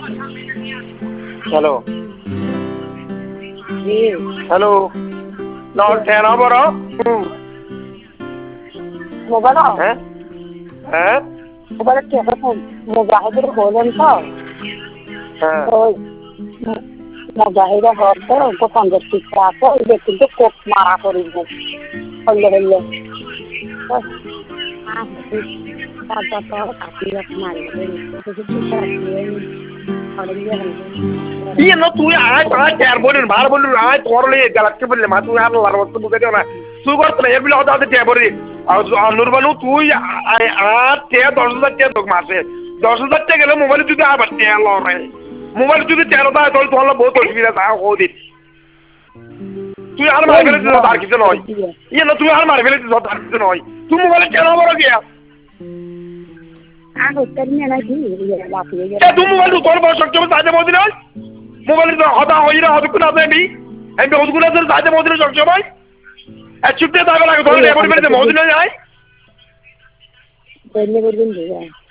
hello hello না টেনা বড় mobile হ্যাঁ হ্যাঁ মোবাইল মুজাহিদের বলেন তো হ্যাঁ মুজাহিদের হচ্ছে গোপনের শিক্ষা আছে এটা কিন্তু কোপ মারা করিব হইলে হইলে ইয়ে না তুই আয় আয় চার বলেন ভার বলেন আয় তোর লে গালাক্তি বললে মা তুই আর লার মত বুকে দিও না তুই করতে না এর বিলে হতে তে বলি আর নুরবানু তুই আর তে 10,000 টাকা তোক মাসে 10,000 টাকা গেলে মোবাইল যদি আবার তে লরে মোবাইল যদি 13 দাও তাহলে তোর বহুত অসুবিধা তা হদি তুই আর মার ফেলে দিস আর কিছু নয় ইয়ে না তুই আর মার ফেলে দিস আর কিছু নয় তুই মোবাইল কেন বড় গিয়া তুই মোবাইল তোর বড় সক্ষম সাথে বলদি না মোবাইল তো হতা হই না হতে কোন আছে আমি বহুতগুলো আছে সাথে বলদি না সক্ষম আর চুপতে থাকো লাগে তোর রেকর্ড করে দে মহদিন যায়